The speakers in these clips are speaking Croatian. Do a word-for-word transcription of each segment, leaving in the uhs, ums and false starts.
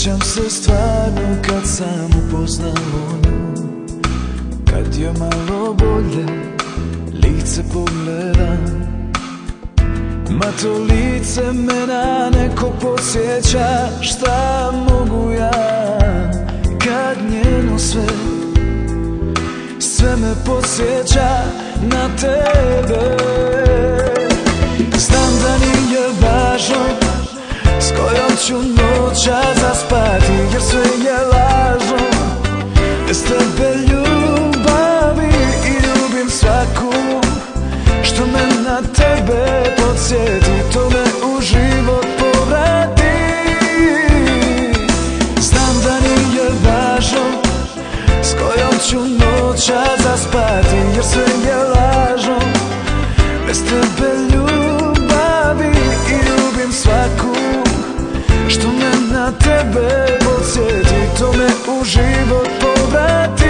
sjećam se stvarno kad sam upoznao nju, kad je malo bolje lice pogledam. Ma to lice me na neko podsjeća, šta mogu ja kad njeno sve, sve me podsjeća na tebe. Znam da nije važno s kojom ću noća zaspati, jer sve je lažno. Bez tebe ljubavi i ljubim svaku što me na tebe podsjeti, to me u život povrati. Znam da nije važno s kojom ću noća zaspati, jer sve je lažno. Bez tebe ljubavi i ljubim svaku što me na tebe podsjeti, to me u život povrati.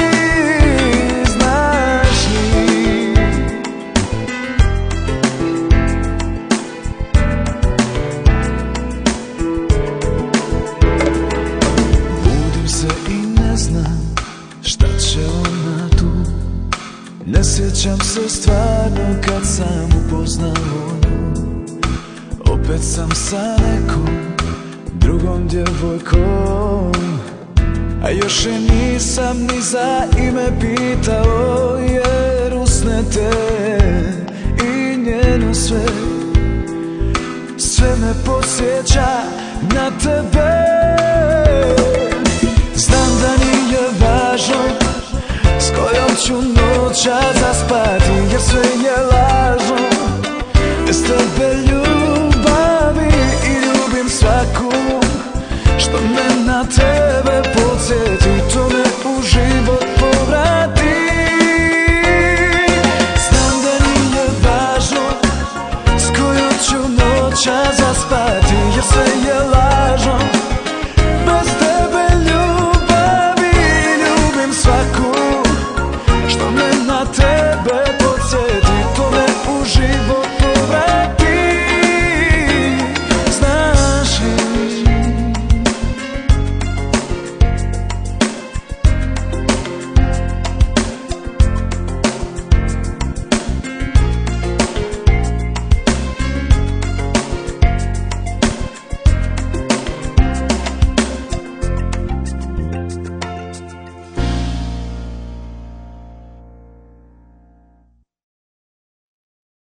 Znaš li? Budim se i ne znam šta će ona tu. Ne sjećam se stvarno kad sam upoznao nju. Opet sam sa nekom drugom djevojkom, a još je nisam ni za ime pitao, jer usnete i njeno sve, sve me podsjeća na tebe. Znam da nije važno s kojom ću noća zaspati, jer sve je lažno. Bez tebe ljubavi i ljubim svaku što me na tebe podsjeća.